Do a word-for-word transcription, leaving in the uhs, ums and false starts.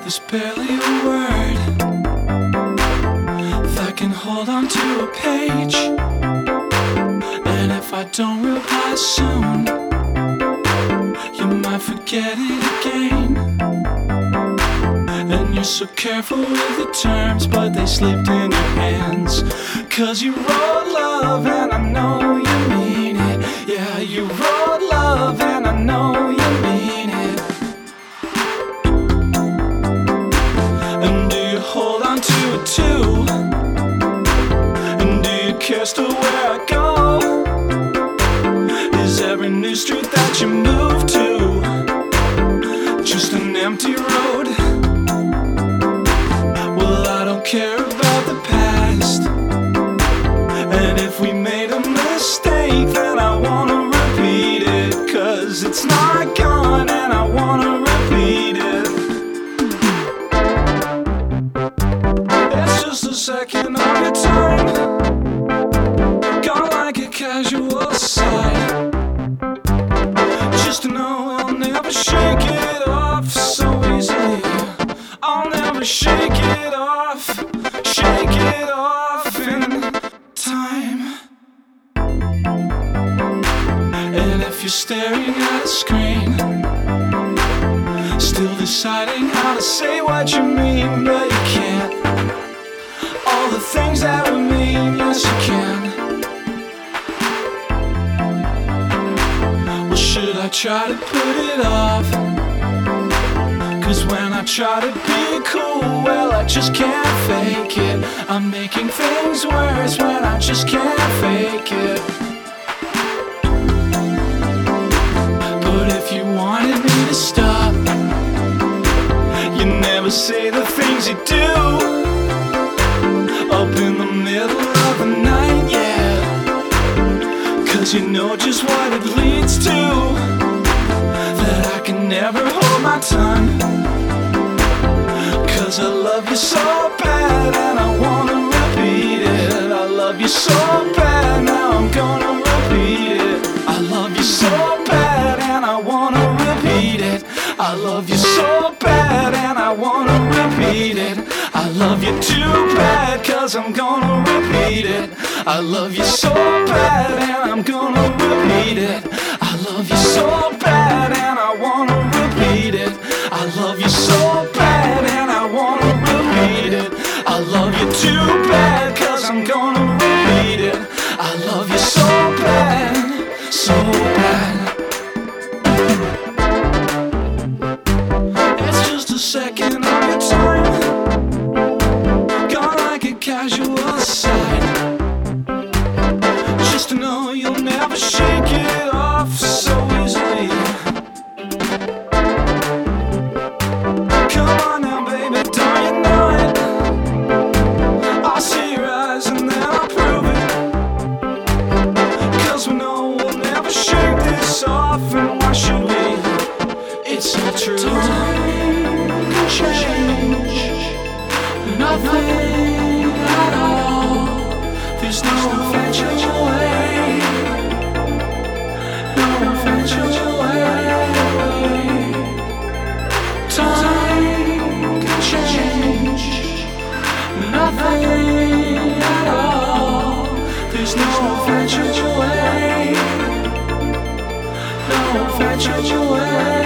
There's barely a word that can hold on to a page. And if I don't reply soon, you might forget it again. And you're so careful with the terms, but they slipped in your hands. Cause you wrote love and I know you mean it. Yeah, you wrote love and I know you mean it. And do you hold on to it too? And do you care still where I go? Is every new street that you move to just an empty road? Well, I don't care about the past. And if we made a mistake, then I wanna repeat it. Cause it's not gone and I wanna repeat it. It's just a second of your time, gone like a casual aside. Just to know I'll never shake it off so easily. I'll never shake it off, shake it off in time. And if you're staring at a screen, still deciding how to say what you mean, but you can't. All the things that we mean, yes you can. Well, should I try to put it off? Cause when I try to be cool, well I just can't fake it. I'm making things worse when I just can't fake it. But if you wanted me to stop, you never say the things you do up in the middle of the night, yeah. Cause you know just what it leads to, that I can never hold my tongue. Cause I love you so bad and I wanna repeat it. I love you so bad, now I'm gonna repeat it. I love you so bad and I wanna repeat it. I love you so bad and I wanna repeat it. I love you too bad cause I'm gonna repeat it. I love you so bad and I'm gonna repeat it. I love you so bad and I wanna repeat it. I love you so bad and I wanna repeat it. I love you too bad cause I'm gonna repeat it. I love you so bad, so bad. It's just a second of your time, gone like a casual aside. Just to know you'll never shake it off so easily. Come on now baby, don't you know it? I'll see your eyes and then I'll prove it. Cause we know we'll never shake this off, and why should we? It's so true. Time can change nothing at all. There's no eventual way, no eventual way. Time can change nothing at all. There's no eventual way, no eventual way.